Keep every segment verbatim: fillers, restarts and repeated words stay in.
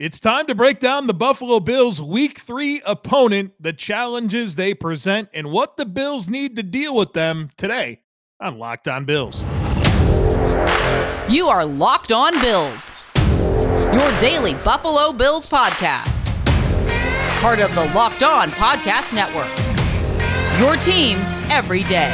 It's time to break down the Buffalo Bills' Week three opponent, the challenges they present, and what the Bills need to deal with them today on Locked On Bills. You are Locked On Bills, your daily Buffalo Bills podcast. Part of the Locked On Podcast Network, your team every day.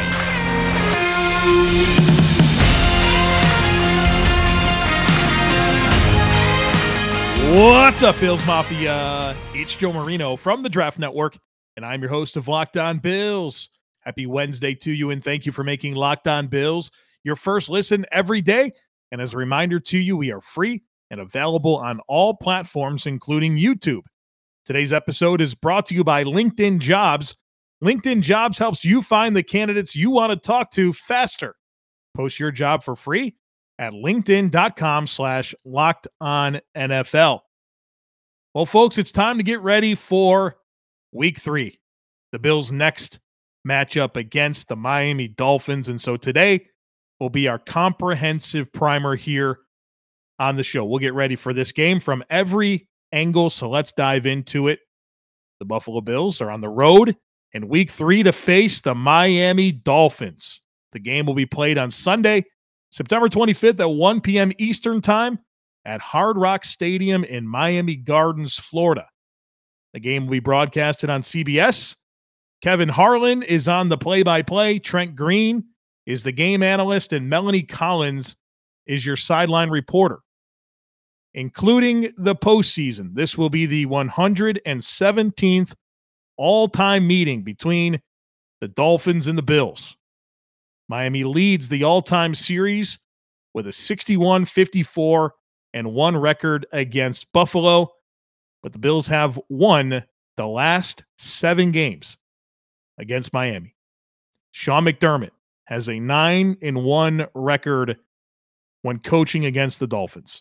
What's up, Bills Mafia? It's Joe Marino from the Draft Network, and I'm your host of Locked On Bills. Happy Wednesday to you, and thank you for making Locked On Bills your first listen every day. And as a reminder to you, we are free and available on all platforms, including YouTube. Today's episode is brought to you by LinkedIn Jobs. LinkedIn Jobs helps you find the candidates you want to talk to faster. Post your job for free at linkedin.com slash locked on NFL. Well, folks, it's time to get ready for week three, the Bills' next matchup against the Miami Dolphins. And so today will be our comprehensive primer here on the show. We'll get ready for this game from every angle, so let's dive into it. The Buffalo Bills are on the road in week three to face the Miami Dolphins. The game will be played on Sunday, September twenty-fifth at one p.m. Eastern Time at Hard Rock Stadium in Miami Gardens, Florida. The game will be broadcasted on C B S. Kevin Harlan is on the play-by-play. Trent Green is the game analyst, and Melanie Collins is your sideline reporter. Including the postseason, this will be the one hundred seventeenth all-time meeting between the Dolphins and the Bills. Miami leads the all-time series with a sixty-one fifty-four and one record against Buffalo, but the Bills have won the last seven games against Miami. Sean McDermott has a nine and one record when coaching against the Dolphins.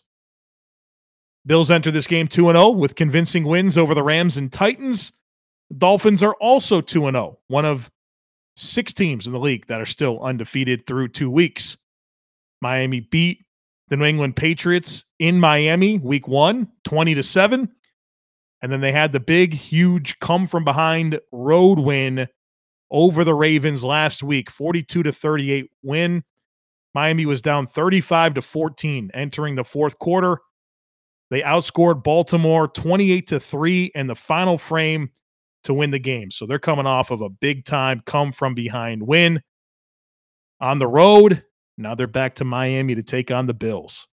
Bills enter this game two and oh with convincing wins over the Rams and Titans. The Dolphins are also two and oh, one of six teams in the league that are still undefeated through two weeks. Miami beat the New England Patriots in Miami week one, twenty to seven. And then they had the big, huge come-from-behind road win over the Ravens last week, forty-two to thirty-eight win. Miami was down thirty-five to fourteen entering the fourth quarter. They outscored Baltimore twenty-eight to three in the final frame to win the game. So they're coming off of a big-time come-from-behind win on the road. Now they're back to Miami to take on the Bills.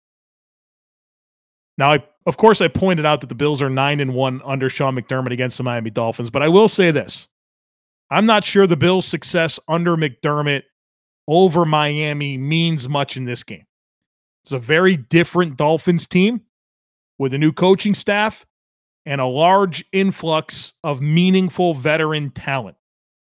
Now, I, of course, I pointed out that the Bills are nine and one under Sean McDermott against the Miami Dolphins, but I will say this. I'm not sure the Bills' success under McDermott over Miami means much in this game. It's a very different Dolphins team with a new coaching staff and a large influx of meaningful veteran talent.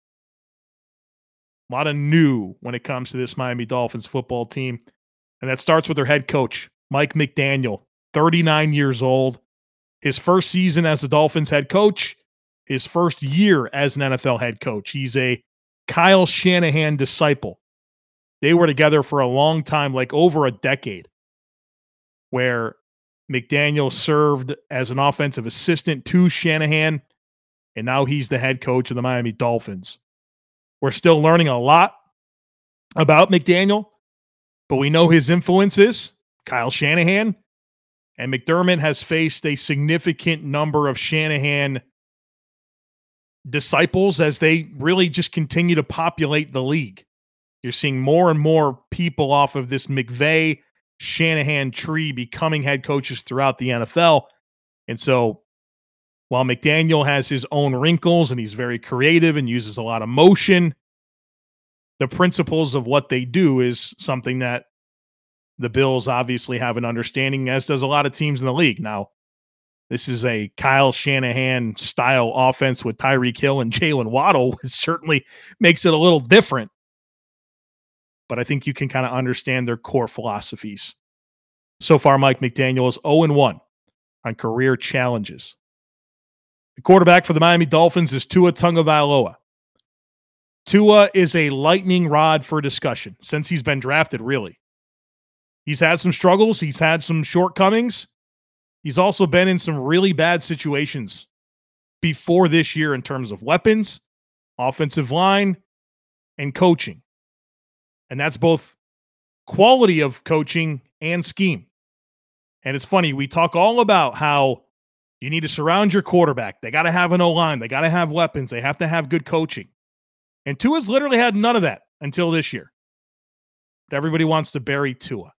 A lot of new when it comes to this Miami Dolphins football team. And that starts with their head coach, Mike McDaniel, thirty-nine years old. His first season as the Dolphins head coach, his first year as an N F L head coach. He's a Kyle Shanahan disciple. They were together for a long time, like over a decade, where McDaniel served as an offensive assistant to Shanahan, and now he's the head coach of the Miami Dolphins. We're still learning a lot about McDaniel, but we know his influence is Kyle Shanahan, and McDermott has faced a significant number of Shanahan disciples as they really just continue to populate the league. You're seeing more and more people off of this McVay Shanahan tree becoming head coaches throughout the N F L. And so while McDaniel has his own wrinkles and he's very creative and uses a lot of motion, the principles of what they do is something that the Bills obviously have an understanding, as does a lot of teams in the league. Now, this is a Kyle Shanahan style offense with Tyreek Hill and Jalen Waddle, which certainly makes it a little different. But I think you can kind of understand their core philosophies. So far, Mike McDaniel is oh and one on career challenges. The quarterback for the Miami Dolphins is Tua Tagovailoa. Tua is a lightning rod for discussion since he's been drafted, really. He's had some struggles. He's had some shortcomings. He's also been in some really bad situations before this year in terms of weapons, offensive line, and coaching. And that's both quality of coaching and scheme. And it's funny, we talk all about how you need to surround your quarterback. They got to have an O-line. They got to have weapons. They have to have good coaching. And Tua's literally had none of that until this year. But everybody wants to bury Tua.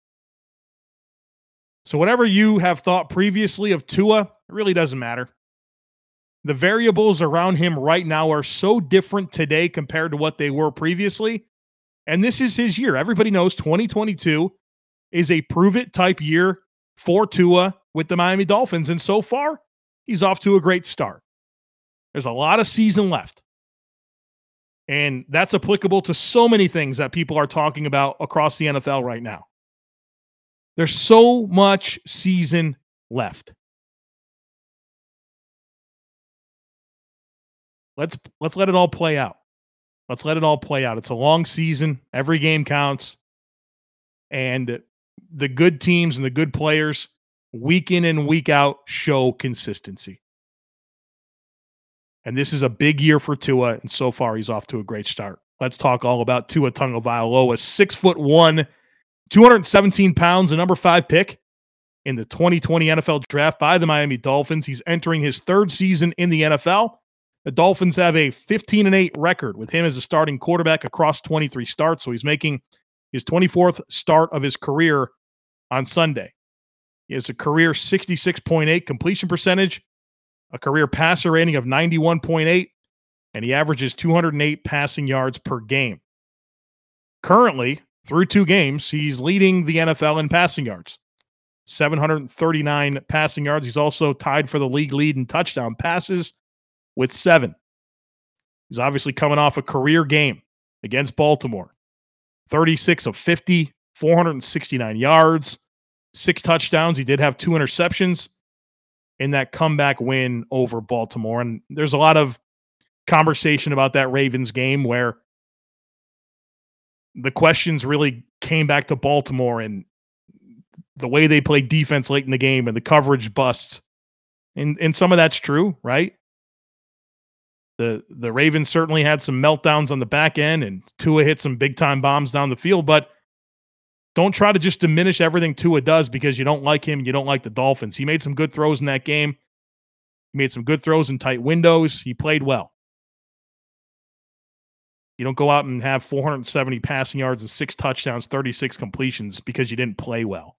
So whatever you have thought previously of Tua, it really doesn't matter. The variables around him right now are so different today compared to what they were previously. And this is his year. Everybody knows twenty twenty-two is a prove-it type year for Tua with the Miami Dolphins. And so far, he's off to a great start. There's a lot of season left. And that's applicable to so many things that people are talking about across the N F L right now. There's so much season left. Let's let's let it all play out. Let's let it all play out. It's a long season. Every game counts. And the good teams and the good players, week in and week out, show consistency. And this is a big year for Tua, and so far he's off to a great start. Let's talk all about Tua Tagovailoa, six foot one, two hundred seventeen pounds, a number five pick in the twenty twenty N F L draft by the Miami Dolphins. He's entering his third season in the N F L. The Dolphins have a fifteen and eight record with him as a starting quarterback across twenty-three starts. So he's making his twenty-fourth start of his career on Sunday. He has a career sixty-six point eight completion percentage, a career passer rating of ninety-one point eight, and he averages two hundred eight passing yards per game. Currently, through two games, he's leading the N F L in passing yards. seven hundred thirty-nine passing yards. He's also tied for the league lead in touchdown passes with seven. He's obviously coming off a career game against Baltimore. thirty-six of fifty, four hundred sixty-nine yards, six touchdowns. He did have two interceptions in that comeback win over Baltimore. And there's a lot of conversation about that Ravens game where the questions really came back to Baltimore and the way they played defense late in the game and the coverage busts. And, and some of that's true, right? The the Ravens certainly had some meltdowns on the back end, and Tua hit some big-time bombs down the field, but don't try to just diminish everything Tua does because you don't like him and you don't like the Dolphins. He made some good throws in that game. He made some good throws in tight windows. He played well. You don't go out and have four hundred seventy passing yards and six touchdowns, thirty-six completions because you didn't play well.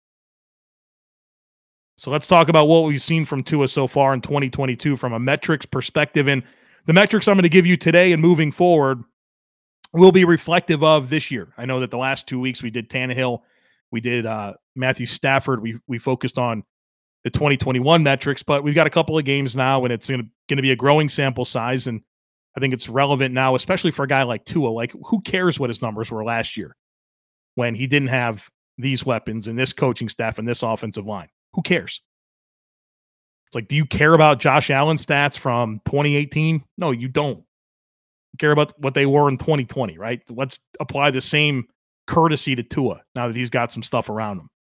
So let's talk about what we've seen from Tua so far in twenty twenty-two from a metrics perspective. And the metrics I'm going to give you today and moving forward will be reflective of this year. I know that the last two weeks we did Tannehill, we did uh, Matthew Stafford. We we focused on the twenty twenty-one metrics, but we've got a couple of games now, and it's going to be a growing sample size. And I think it's relevant now, especially for a guy like Tua. Like, who cares what his numbers were last year when he didn't have these weapons and this coaching staff and this offensive line? Who cares? It's like, do you care about Josh Allen's stats from twenty eighteen? No, you don't. You care about what they were in twenty twenty, right? Let's apply the same courtesy to Tua now that he's got some stuff around him.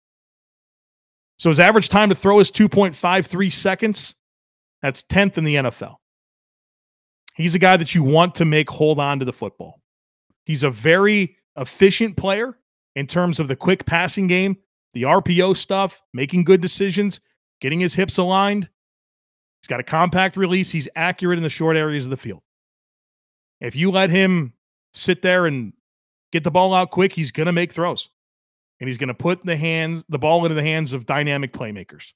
So his average time to throw is two point five three seconds. That's tenth in the N F L. He's a guy that you want to make hold on to the football. He's a very efficient player in terms of the quick passing game, the R P O stuff, making good decisions, getting his hips aligned. He's got a compact release. He's accurate in the short areas of the field. If you let him sit there and get the ball out quick, he's going to make throws. And he's going to put the hands, the ball into the hands of dynamic playmakers.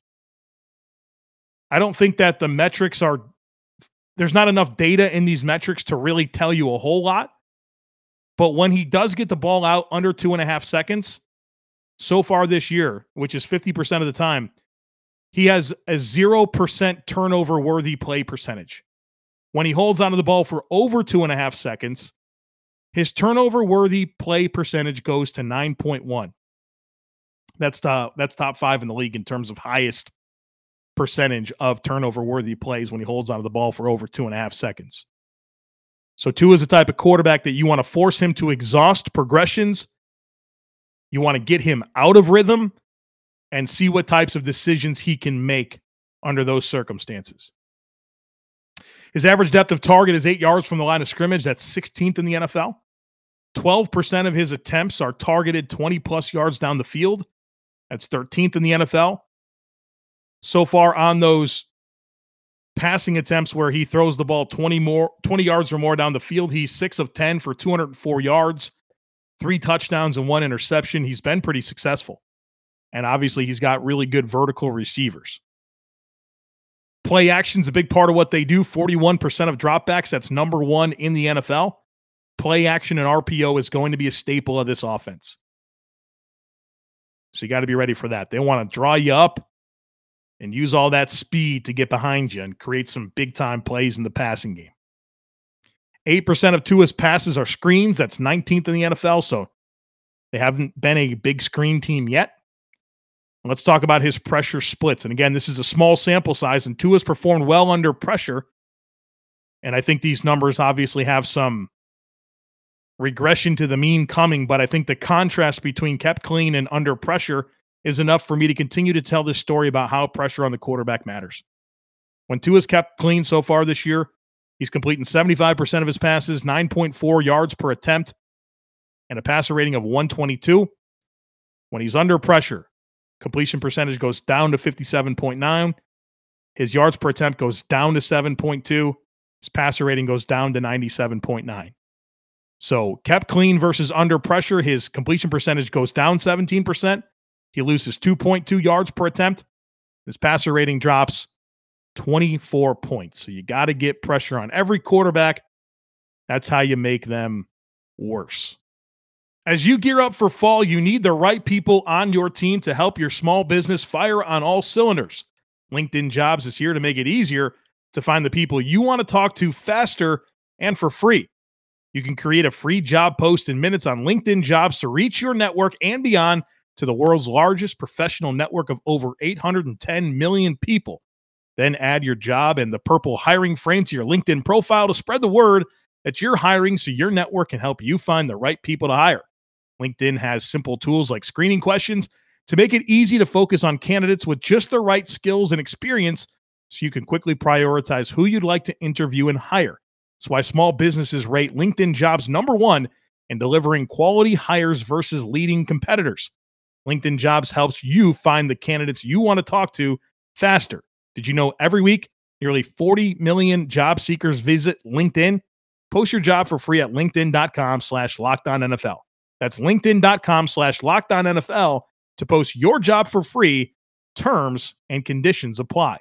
I don't think that the metrics are, there's not enough data in these metrics to really tell you a whole lot. But when he does get the ball out under two and a half seconds, so far this year, which is fifty percent of the time, he has a zero percent turnover-worthy play percentage. When he holds onto the ball for over two and a half seconds, his turnover-worthy play percentage goes to nine point one. That's top, that's top five in the league in terms of highest percentage of turnover-worthy plays when he holds onto the ball for over two and a half seconds. So Tua is the type of quarterback that you want to force him to exhaust progressions. You want to get him out of rhythm and see what types of decisions he can make under those circumstances. His average depth of target is eight yards from the line of scrimmage. That's sixteenth in the N F L. twelve percent of his attempts are targeted twenty-plus yards down the field. That's thirteenth in the N F L. So far on those passing attempts where he throws the ball twenty more, twenty yards or more down the field, he's six of ten for two hundred four yards, three touchdowns and one interception. He's been pretty successful. And obviously he's got really good vertical receivers. Play action's a big part of what they do. forty-one percent of dropbacks. That's number one in the N F L. Play action and R P O is going to be a staple of this offense. So you got to be ready for that. They want to draw you up and use all that speed to get behind you and create some big-time plays in the passing game. eight percent of Tua's passes are screens. That's nineteenth in the N F L, so they haven't been a big screen team yet. Let's talk about his pressure splits. And again, this is a small sample size, and Tua's performed well under pressure. And I think these numbers obviously have some regression to the mean coming, but I think the contrast between kept clean and under pressure is enough for me to continue to tell this story about how pressure on the quarterback matters. When Tua's kept clean so far this year, he's completing seventy-five percent of his passes, nine point four yards per attempt, and a passer rating of one twenty-two. When he's under pressure, completion percentage goes down to fifty-seven point nine. His yards per attempt goes down to seven point two. His passer rating goes down to ninety-seven point nine. So kept clean versus under pressure, his completion percentage goes down seventeen percent. He loses two point two yards per attempt. His passer rating drops twenty-four points. So you got to get pressure on every quarterback. That's how you make them worse. As you gear up for fall, you need the right people on your team to help your small business fire on all cylinders. LinkedIn Jobs is here to make it easier to find the people you want to talk to faster and for free. You can create a free job post in minutes on LinkedIn Jobs to reach your network and beyond to the world's largest professional network of over eight hundred ten million people. Then add your job and the purple hiring frame to your LinkedIn profile to spread the word that you're hiring so your network can help you find the right people to hire. LinkedIn has simple tools like screening questions to make it easy to focus on candidates with just the right skills and experience so you can quickly prioritize who you'd like to interview and hire. That's why small businesses rate LinkedIn Jobs number one in delivering quality hires versus leading competitors. LinkedIn Jobs helps you find the candidates you want to talk to faster. Did you know every week, nearly forty million job seekers visit LinkedIn? Post your job for free at linkedin.com slash LockedOnNFL. That's linkedin.com slash LockedOnNFL to post your job for free. Terms and conditions apply.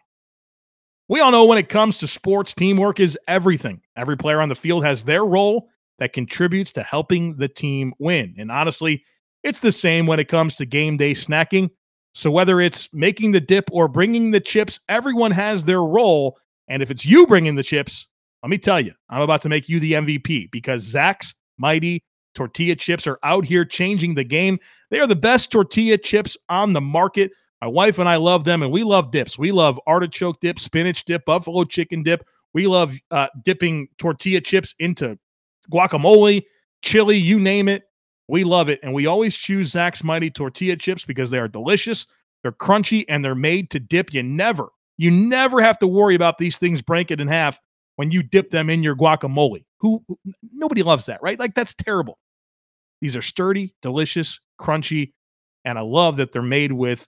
We all know when it comes to sports, teamwork is everything. Every player on the field has their role that contributes to helping the team win. And honestly, it's the same when it comes to game day snacking. So whether it's making the dip or bringing the chips, everyone has their role. And if it's you bringing the chips, let me tell you, I'm about to make you the M V P because Zach's Mighty Tortilla Chips are out here changing the game. They are the best tortilla chips on the market. My wife and I love them, and we love dips. We love artichoke dip, spinach dip, buffalo chicken dip. We love uh, dipping tortilla chips into guacamole, chili, you name it. We love it, and we always choose Zach's Mighty Tortilla Chips because they are delicious, they're crunchy, and they're made to dip. You never, you never have to worry about these things breaking in half when you dip them in your guacamole. Who, nobody loves that, right? Like, that's terrible. These are sturdy, delicious, crunchy, and I love that they're made with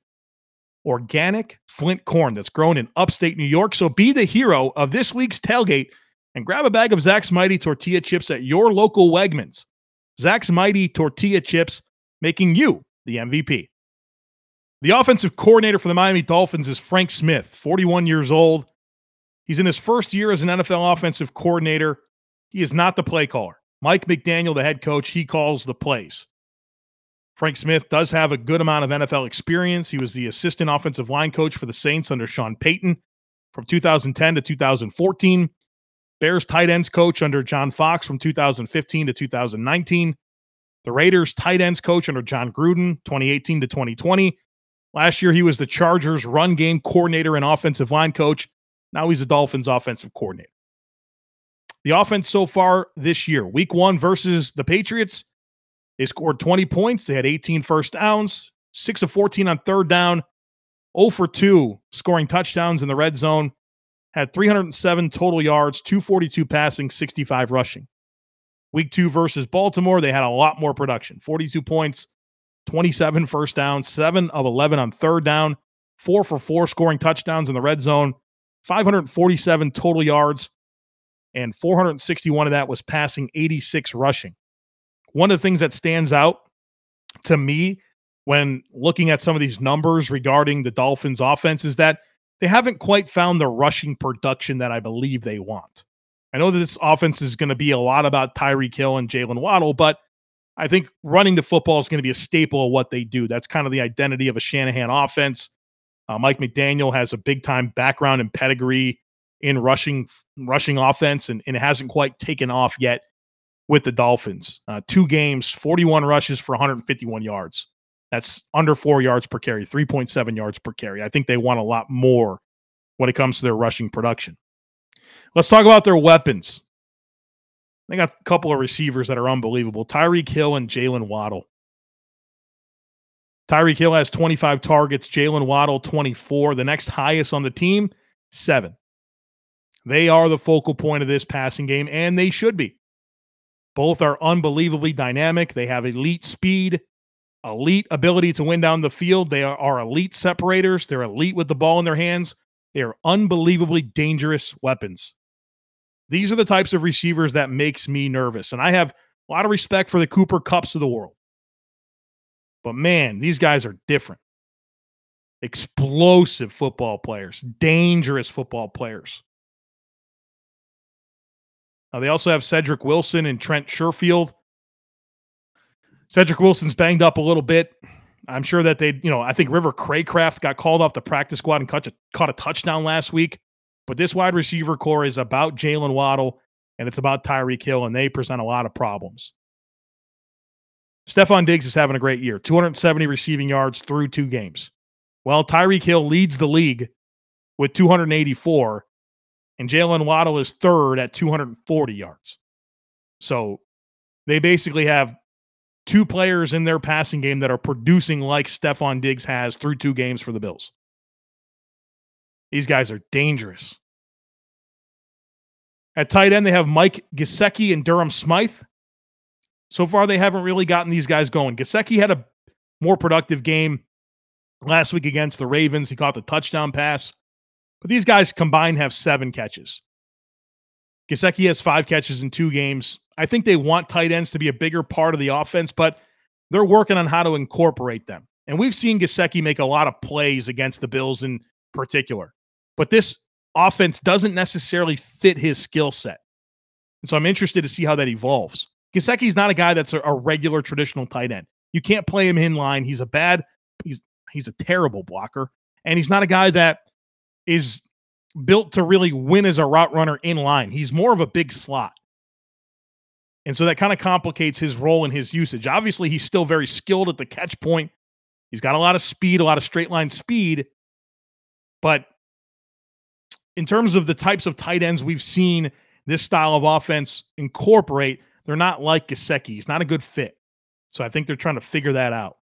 organic Flint corn that's grown in upstate New York. So be the hero of this week's tailgate and grab a bag of Zach's Mighty Tortilla Chips at your local Wegmans. Zach's Mighty Tortilla Chips, making you the M V P. The offensive coordinator for the Miami Dolphins is Frank Smith, forty-one years old. He's in his first year as an N F L offensive coordinator. He is not the play caller. Mike McDaniel, the head coach, he calls the plays. Frank Smith does have a good amount of N F L experience. He was the assistant offensive line coach for the Saints under Sean Payton from two thousand ten to two thousand fourteen. Bears tight ends coach under John Fox from two thousand fifteen to two thousand nineteen. The Raiders tight ends coach under John Gruden, twenty eighteen to twenty twenty. Last year, he was the Chargers run game coordinator and offensive line coach. Now he's the Dolphins offensive coordinator. The offense so far this year, week one versus the Patriots, they scored twenty points. They had eighteen first downs, six of fourteen on third down, zero for two scoring touchdowns in the red zone, had three hundred seven total yards, two forty-two passing, sixty-five rushing. Week two versus Baltimore, they had a lot more production. forty-two points, twenty-seven first downs, seven of eleven on third down, four for four scoring touchdowns in the red zone, five hundred forty-seven total yards, and four hundred sixty-one of that was passing, eighty-six rushing. One of the things that stands out to me when looking at some of these numbers regarding the Dolphins' offense is that they haven't quite found the rushing production that I believe they want. I know that this offense is going to be a lot about Tyreek Hill and Jalen Waddle, but I think running the football is going to be a staple of what they do. That's kind of the identity of a Shanahan offense. Uh, Mike McDaniel has a big-time background and pedigree in rushing rushing offense, and, and it hasn't quite taken off yet with the Dolphins. Uh, two games, forty-one rushes for one hundred fifty-one yards. That's under four yards per carry, three point seven yards per carry. I think they want a lot more when it comes to their rushing production. Let's talk about their weapons. They got a couple of receivers that are unbelievable. Tyreek Hill and Jalen Waddle. Tyreek Hill has twenty-five targets, Jalen Waddle twenty-four. The next highest on the team, seven. They are the focal point of this passing game, and they should be. Both are unbelievably dynamic. They have elite speed, elite ability to win down the field. They are, are elite separators. They're elite with the ball in their hands. They are unbelievably dangerous weapons. These are the types of receivers that makes me nervous. And I have a lot of respect for the Cooper Kupps of the world. But man, these guys are different. Explosive football players, dangerous football players. Now, they also have Cedric Wilson and Trent Sherfield. Cedric Wilson's banged up a little bit. I'm sure that they, you know, I think River Craycraft got called off the practice squad and caught a, caught a touchdown last week. But this wide receiver core is about Jalen Waddle, and it's about Tyreek Hill, and they present a lot of problems. Stephon Diggs is having a great year, two hundred seventy receiving yards through two games. Well, Tyreek Hill leads the league with two hundred eighty-four, and Jalen Waddle is third at two hundred forty yards. So they basically have two players in their passing game that are producing like Stephon Diggs has through two games for the Bills. These guys are dangerous. At tight end, they have Mike Gesicki and Durham Smythe. So far, they haven't really gotten these guys going. Gesicki had a more productive game last week against the Ravens. He caught the touchdown pass. But these guys combined have seven catches. Gesicki has five catches in two games. I think they want tight ends to be a bigger part of the offense, but they're working on how to incorporate them. And we've seen Gesicki make a lot of plays against the Bills in particular. But this offense doesn't necessarily fit his skill set. And so I'm interested to see how that evolves. Gesicki's not a guy that's a, a regular traditional tight end. You can't play him in line. He's a bad, he's he's a terrible blocker. And he's not a guy that is built to really win as a route runner in line. He's more of a big slot. And so that kind of complicates his role and his usage. Obviously, he's still very skilled at the catch point. He's got a lot of speed, a lot of straight line speed. But in terms of the types of tight ends we've seen this style of offense incorporate, they're not like Gesicki. He's not a good fit. So I think they're trying to figure that out.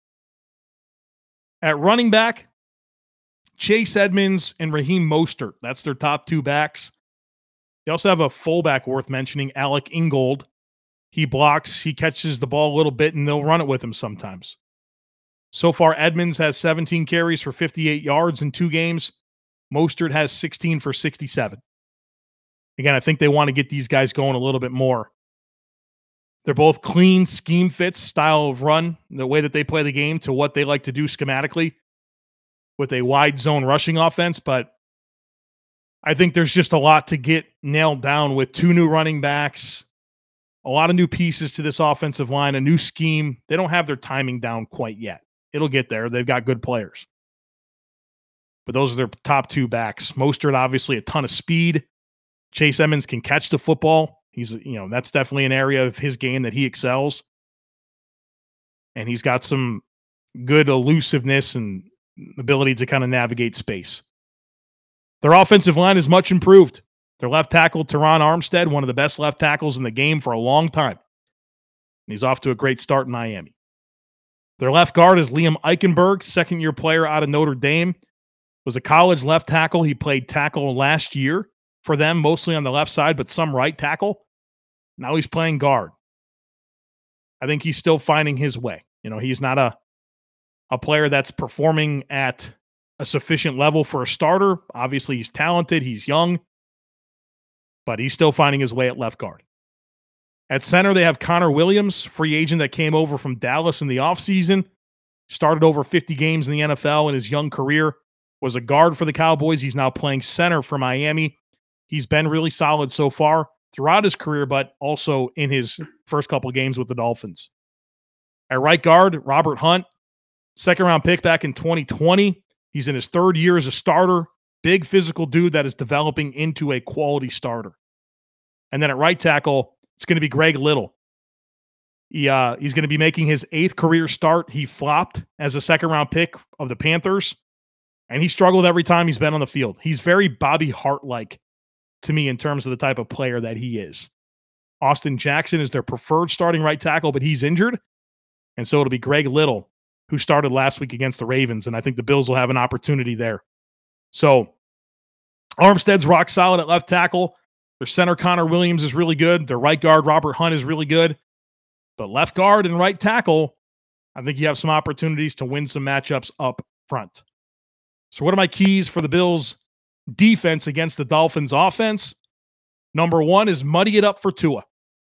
At running back, Chase Edmonds and Raheem Mostert. That's their top two backs. They also have a fullback worth mentioning, Alec Ingold. He blocks, he catches the ball a little bit, and they'll run it with him sometimes. So far, Edmonds has seventeen carries for fifty-eight yards in two games. Mostert has sixteen for sixty-seven. Again, I think they want to get these guys going a little bit more. They're both clean scheme fits, style of run, the way that they play the game to what they like to do schematically with a wide zone rushing offense. But I think there's just a lot to get nailed down with two new running backs, a lot of new pieces to this offensive line, a new scheme. They don't have their timing down quite yet. It'll get there. They've got good players. But those are their top two backs. Mostert, obviously, a ton of speed. Chase Edmonds can catch the football. He's, you know, that's definitely an area of his game that he excels. And he's got some good elusiveness and ability to kind of navigate space. Their offensive line is much improved. Their left tackle, Teron Armstead, one of the best left tackles in the game for a long time. And he's off to a great start in Miami. Their left guard is Liam Eichenberg, second-year player out of Notre Dame. Was a college left tackle. He played tackle last year for them, mostly on the left side, but some right tackle. Now he's playing guard. I think he's still finding his way. You know, he's not a, a player that's performing at a sufficient level for a starter. Obviously, he's talented. He's young. But he's still finding his way at left guard. At center, they have Connor Williams, free agent that came over from Dallas in the offseason. Started over fifty games in the N F L in his young career. Was a guard for the Cowboys. He's now playing center for Miami. He's been really solid so far throughout his career, but also in his first couple games with the Dolphins. At right guard, Robert Hunt, second-round pick back in twenty twenty. He's in his third year as a starter. Big physical dude that is developing into a quality starter. And then at right tackle, it's going to be Greg Little. He, uh, he's going to be making his eighth career start. He flopped as a second-round pick of the Panthers. And he struggled every time he's been on the field. He's very Bobby Hart-like to me in terms of the type of player that he is. Austin Jackson is their preferred starting right tackle, but he's injured. And so it'll be Greg Little, who started last week against the Ravens. And I think the Bills will have an opportunity there. So Armstead's rock solid at left tackle. Their center, Connor Williams, is really good. Their right guard, Robert Hunt, is really good. But left guard and right tackle, I think you have some opportunities to win some matchups up front. So what are my keys for the Bills' defense against the Dolphins' offense? Number one is muddy it up for Tua.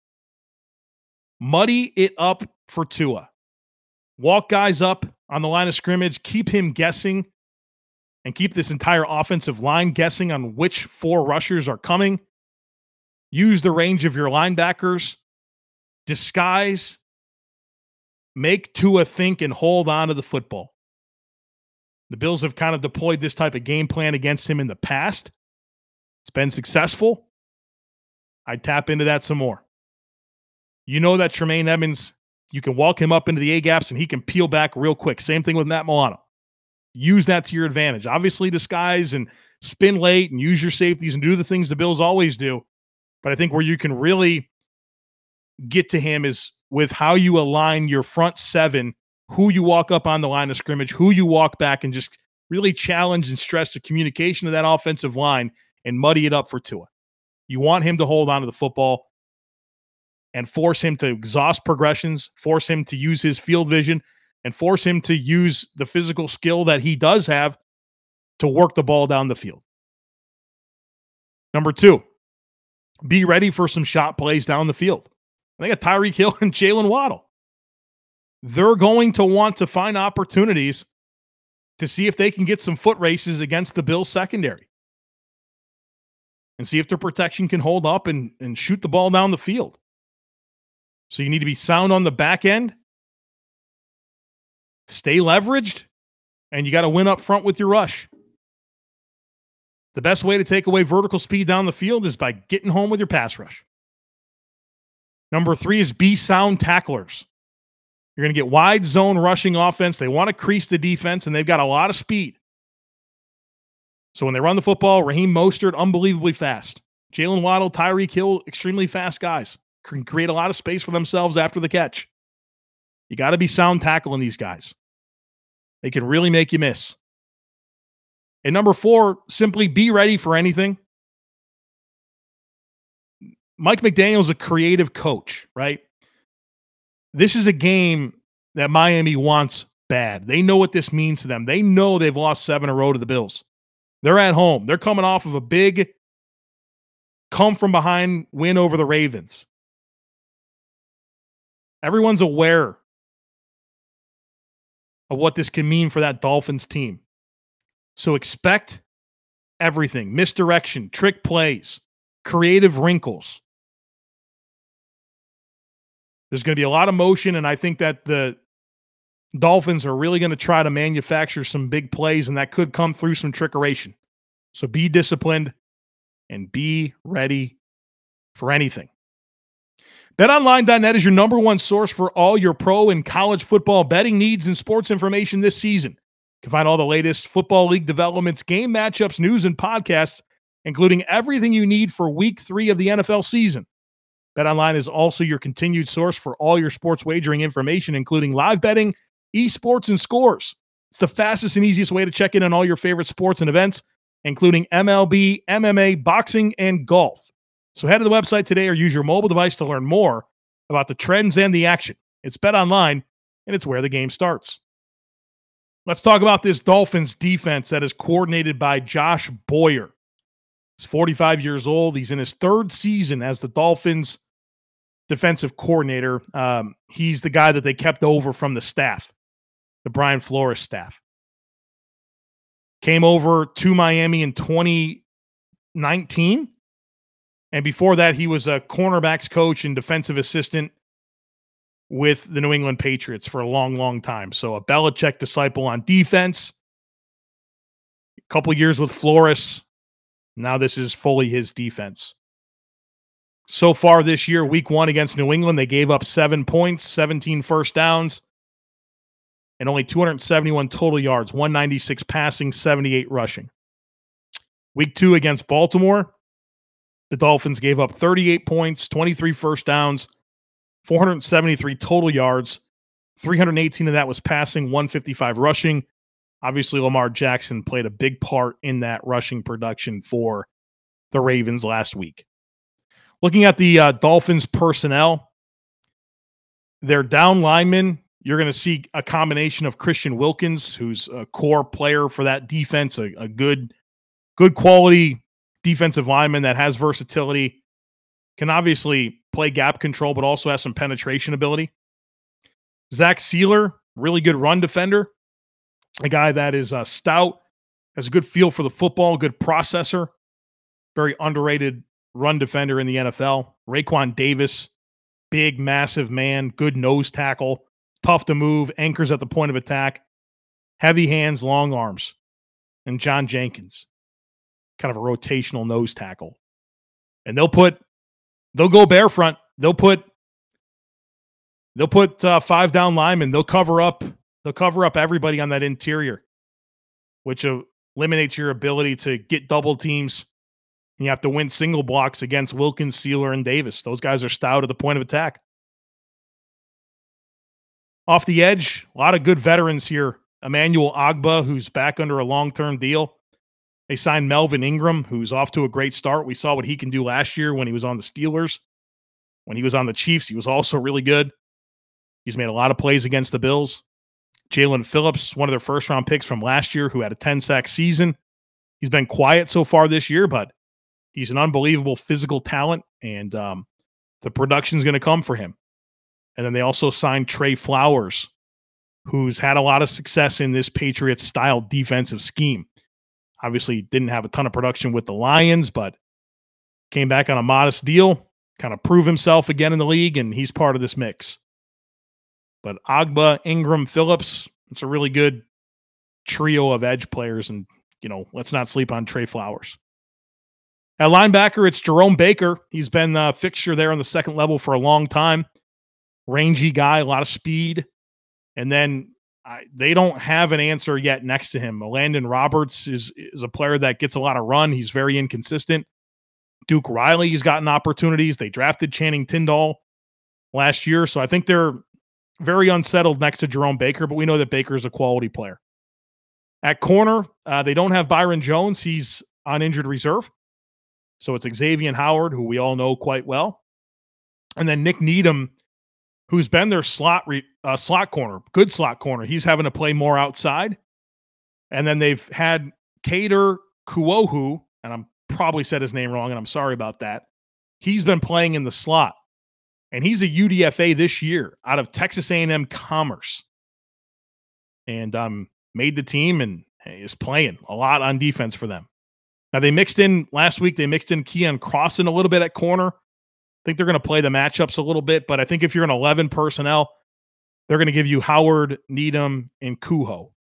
Muddy it up for Tua. Walk guys up on the line of scrimmage, keep him guessing, and keep this entire offensive line guessing on which four rushers are coming. Use the range of your linebackers. Disguise. Make Tua think and hold on to the football. The Bills have kind of deployed this type of game plan against him in the past. It's been successful. I'd tap into that some more. You know that Tremaine Edmonds, you can walk him up into the A-gaps and he can peel back real quick. Same thing with Matt Milano. Use that to your advantage. Obviously, disguise and spin late and use your safeties and do the things the Bills always do. But I think where you can really get to him is with how you align your front seven, who you walk up on the line of scrimmage, who you walk back, and just really challenge and stress the communication of that offensive line and muddy it up for Tua. You want him to hold on to the football and force him to exhaust progressions, force him to use his field vision, and force him to use the physical skill that he does have to work the ball down the field. Number two, be ready for some shot plays down the field. I think Tyreek Hill and Jalen Waddle. They're going to want to find opportunities to see if they can get some foot races against the Bills secondary and see if their protection can hold up and, and shoot the ball down the field. So you need to be sound on the back end, stay leveraged, and you got to win up front with your rush. The best way to take away vertical speed down the field is by getting home with your pass rush. Number three is be sound tacklers. You're going to get wide zone rushing offense. They want to crease the defense, and they've got a lot of speed. So when they run the football, Raheem Mostert, unbelievably fast. Jalen Waddle, Tyreek Hill, extremely fast guys. Can create a lot of space for themselves after the catch. You got to be sound tackling these guys. They can really make you miss. And number four, simply be ready for anything. Mike McDaniel's a creative coach, right? This is a game that Miami wants bad. They know what this means to them. They know they've lost seven in a row to the Bills. They're at home. They're coming off of a big come-from-behind win over the Ravens. Everyone's aware of what this can mean for that Dolphins team. So expect everything. Misdirection, trick plays, creative wrinkles. There's going to be a lot of motion, and I think that the Dolphins are really going to try to manufacture some big plays, and that could come through some trickeration. So be disciplined and be ready for anything. bet online dot net is your number one source for all your pro and college football betting needs and sports information this season. You can find all the latest football league developments, game matchups, news, and podcasts, including everything you need for week three of the N F L season. BetOnline is also your continued source for all your sports wagering information, including live betting, Esports and Scores. It's the fastest and easiest way to check in on all your favorite sports and events, including M L B, M M A, boxing, and golf. So head to the website today or use your mobile device to learn more about the trends and the action. It's BetOnline, and it's where the game starts. Let's talk about this Dolphins defense that is coordinated by Josh Boyer. He's forty-five years old. He's in his third season as the Dolphins defensive coordinator. Um, he's the guy that they kept over from the staff, the Brian Flores staff. Came over to Miami in twenty nineteen. And before that, he was a cornerbacks coach and defensive assistant with the New England Patriots for a long, long time. So a Belichick disciple on defense. A couple years with Flores. Now this is fully his defense. So far this year, week one against New England, they gave up seven points, seventeen first downs, and only two hundred seventy-one total yards, one ninety-six passing, seventy-eight rushing. Week two against Baltimore, the Dolphins gave up thirty-eight points, twenty-three first downs, four hundred seventy-three total yards, three hundred eighteen of that was passing, one fifty-five rushing. Obviously, Lamar Jackson played a big part in that rushing production for the Ravens last week. Looking at the uh, Dolphins personnel, their down linemen, you're going to see a combination of Christian Wilkins, who's a core player for that defense, a, a good, good quality defensive lineman that has versatility, can obviously play gap control, but also has some penetration ability. Zach Sealer, really good run defender, a guy that is uh, stout, has a good feel for the football, good processor, very underrated run defender in the N F L. Raekwon Davis, big, massive man, good nose tackle, tough to move, anchors at the point of attack, heavy hands, long arms. And John Jenkins, kind of a rotational nose tackle. And they'll put, they'll go bear front. They'll put, they'll put uh, five down linemen. They'll cover up, they'll cover up everybody on that interior, which uh, eliminates your ability to get double teams. And you have to win single blocks against Wilkins, Sealer, and Davis. Those guys are stout at the point of attack. Off the edge, a lot of good veterans here. Emmanuel Ogbah, who's back under a long-term deal. They signed Melvin Ingram, who's off to a great start. We saw what he can do last year when he was on the Steelers. When he was on the Chiefs, he was also really good. He's made a lot of plays against the Bills. Jalen Phillips, one of their first-round picks from last year, who had a ten-sack season. He's been quiet so far this year, but he's an unbelievable physical talent, and um, the production's going to come for him. And then they also signed Trey Flowers, who's had a lot of success in this Patriots-style defensive scheme. Obviously, didn't have a ton of production with the Lions, but came back on a modest deal, kind of prove himself again in the league, and he's part of this mix. But Ogbah, Ingram, Phillips, it's a really good trio of edge players, and, you know, let's not sleep on Trey Flowers. At linebacker, it's Jerome Baker. He's been a fixture there on the second level for a long time. Rangy guy, a lot of speed. And then I, they don't have an answer yet next to him. Landon Roberts is, is a player that gets a lot of run. He's very inconsistent. Duke Riley's gotten opportunities. They drafted Channing Tindall last year. So I think they're very unsettled next to Jerome Baker, but we know that Baker is a quality player. At corner, uh, they don't have Byron Jones. He's on injured reserve. So it's Xavier Howard, who we all know quite well. And then Nick Needham, who's been their slot re, uh, slot corner, good slot corner. He's having to play more outside. And then they've had Kader Kuohu, and I'm probably said his name wrong, and I'm sorry about that. He's been playing in the slot. And he's a U D F A this year out of Texas A and M Commerce. And um, made the team and is playing a lot on defense for them. Now, they mixed in, last week, they mixed in Keon Crossan a little bit at corner. I think they're going to play the matchups a little bit, but I think if you're an eleven personnel, they're going to give you Howard, Needham, and Kuho.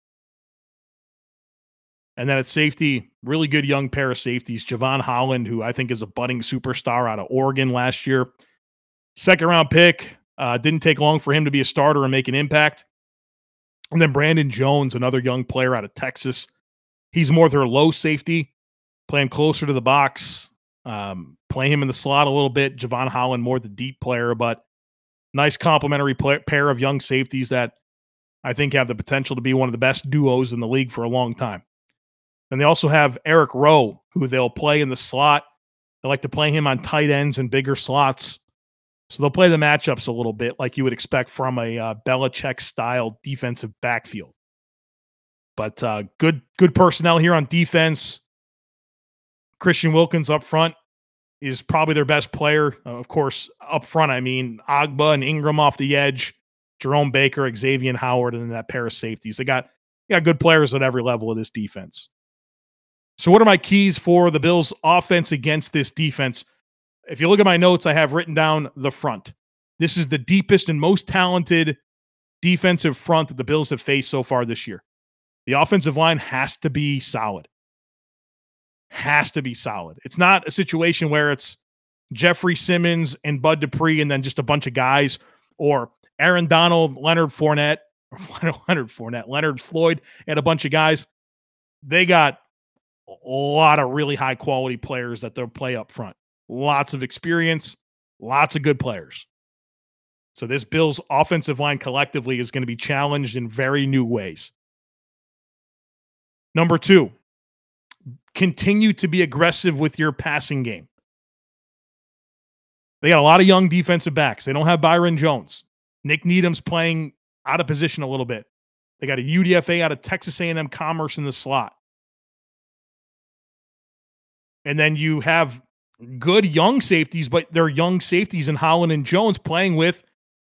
And then at safety, really good young pair of safeties. Javon Holland, who I think is a budding superstar out of Oregon last year. Second round pick. Uh, didn't take long for him to be a starter and make an impact. And then Brandon Jones, another young player out of Texas. He's more their low safety, playing closer to the box, um, play him in the slot a little bit. Javon Holland, more the deep player, but nice complementary play, pair of young safeties that I think have the potential to be one of the best duos in the league for a long time. And they also have Eric Rowe, who they'll play in the slot. They like to play him on tight ends and bigger slots. So they'll play the matchups a little bit like you would expect from a uh, Belichick-style defensive backfield. But uh, good good personnel here on defense. Christian Wilkins up front is probably their best player. Uh, of course, up front, I mean, Agba and Ingram off the edge, Jerome Baker, Xavier Howard, and then that pair of safeties. They got, they got good players at every level of this defense. So what are my keys for the Bills' offense against this defense? If you look at my notes, I have written down the front. This is the deepest and most talented defensive front that the Bills have faced so far this year. The offensive line has to be solid. Has to be solid. It's not a situation where it's Jeffrey Simmons and Bud Dupree and then just a bunch of guys, or Aaron Donald, Leonard Fournette, or Leonard Fournette, Leonard Floyd, and a bunch of guys. They got a lot of really high-quality players that they'll play up front. Lots of experience, lots of good players. So this Bills offensive line collectively is going to be challenged in very new ways. Number two, continue to be aggressive with your passing game. They got a lot of young defensive backs. They don't have Byron Jones. Nick Needham's playing out of position a little bit. They got a U D F A out of Texas A and M Commerce in the slot. And then you have good young safeties, but they're young safeties in Holland and Jones playing with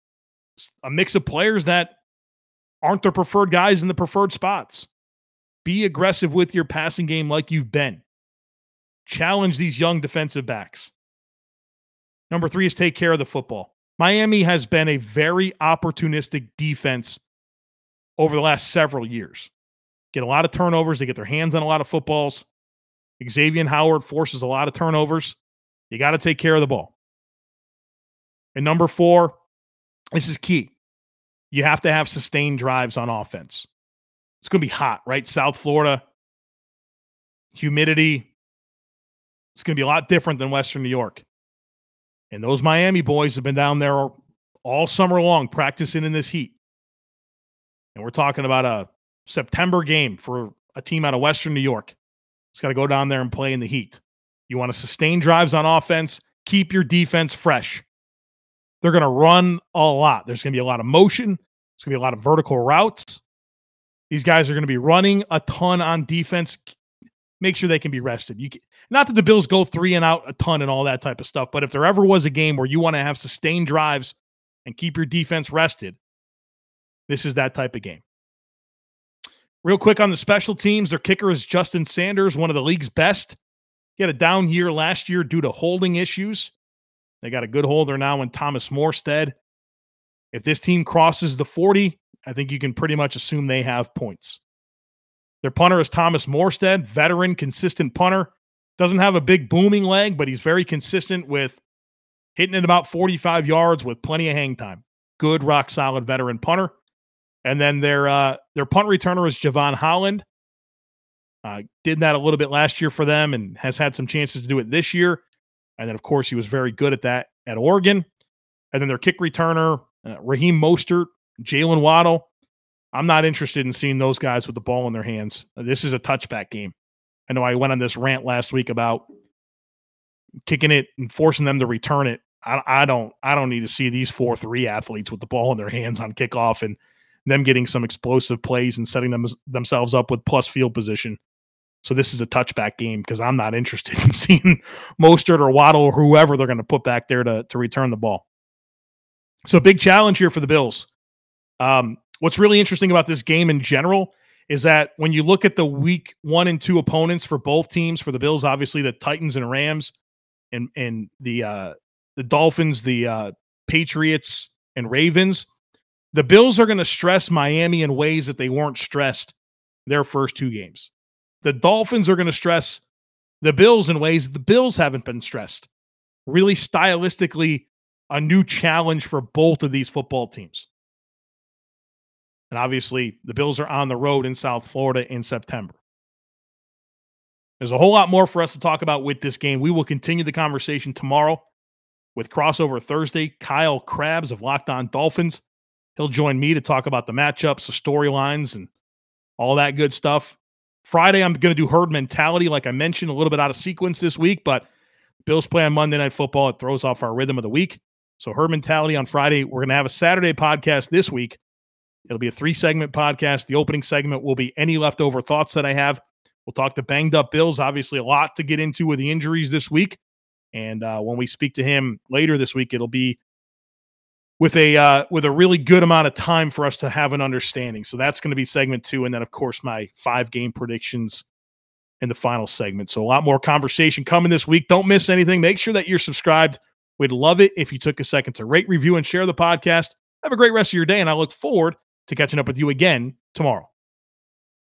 a mix of players that aren't their preferred guys in the preferred spots. Be aggressive with your passing game like you've been. Challenge these young defensive backs. Number three is take care of the football. Miami has been a very opportunistic defense over the last several years. Get a lot of turnovers. They get their hands on a lot of footballs. Xavier Howard forces a lot of turnovers. You got to take care of the ball. And number four, this is key. You have to have sustained drives on offense. It's going to be hot, right? South Florida, humidity. It's going to be a lot different than Western New York. And those Miami boys have been down there all summer long practicing in this heat. And we're talking about a September game for a team out of Western New York. It's got to go down there and play in the heat. You want to sustain drives on offense, keep your defense fresh. They're going to run a lot. There's going to be a lot of motion. There's going to be a lot of vertical routes. These guys are going to be running a ton on defense. Make sure they can be rested. You can, not that the Bills go three and out a ton and all that type of stuff, but if there ever was a game where you want to have sustained drives and keep your defense rested, this is that type of game. Real quick on the special teams, their kicker is Justin Sanders, one of the league's best. He had a down year last year due to holding issues. They got a good holder now in Thomas Morstead. If this team crosses the forty, I think you can pretty much assume they have points. Their punter is Thomas Morstead, veteran, consistent punter. Doesn't have a big booming leg, but he's very consistent with hitting it about forty-five yards with plenty of hang time. Good, rock-solid veteran punter. And then their uh, their punt returner is Javon Holland. Uh, did that a little bit last year for them and has had some chances to do it this year. And then, of course, he was very good at that at Oregon. And then their kick returner, uh, Raheem Mostert, Jalen Waddle. I'm not interested in seeing those guys with the ball in their hands. This is a touchback game. I know I went on this rant last week about kicking it and forcing them to return it. I, I don't I don't need to see these four three athletes with the ball in their hands on kickoff and them getting some explosive plays and setting them themselves up with plus field position. So this is a touchback game because I'm not interested in seeing Mostert or Waddle or whoever they're going to put back there to, to return the ball. So a big challenge here for the Bills. Um, what's really interesting about this game in general is that when you look at the week one and two opponents for both teams, for the Bills, obviously the Titans and Rams, and and the uh, the Dolphins, the uh, Patriots and Ravens, the Bills are going to stress Miami in ways that they weren't stressed their first two games. The Dolphins are going to stress the Bills in ways that the Bills haven't been stressed. Really stylistically, a new challenge for both of these football teams. And obviously, the Bills are on the road in South Florida in September. There's a whole lot more for us to talk about with this game. We will continue the conversation tomorrow with Crossover Thursday. Kyle Krabs of Locked On Dolphins He'll join me to talk about the matchups, the storylines, and all that good stuff. Friday, I'm going to do herd mentality, like I mentioned, a little bit out of sequence this week, but Bills play on Monday Night Football. It throws off our rhythm of the week. So herd mentality on Friday. We're going to have a Saturday podcast this week. It'll be a three-segment podcast. The opening segment will be any leftover thoughts that I have. We'll talk to banged up Bills. Obviously, a lot to get into with the injuries this week. And uh, when we speak to him later this week, it'll be with a uh, with a really good amount of time for us to have an understanding. So that's going to be segment two. And then, of course, my five-game predictions in the final segment. So a lot more conversation coming this week. Don't miss anything. Make sure that you're subscribed. We'd love it if you took a second to rate, review, and share the podcast. Have a great rest of your day, and I look forward to catching up with you again tomorrow.